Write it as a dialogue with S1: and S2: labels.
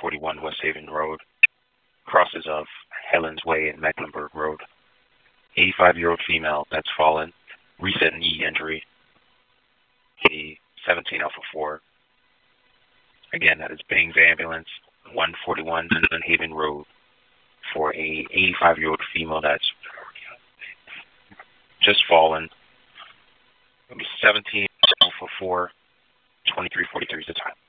S1: 141 West Haven Road, crosses of Helens Way and Mecklenburg Road. 85-year-old female that's fallen, recent knee injury. A 17 Alpha 4. Again, that is Bang's Ambulance, 141 Glen Haven Road, for a 85-year-old female that's just fallen. 17 Alpha 4, 23:43 is the time.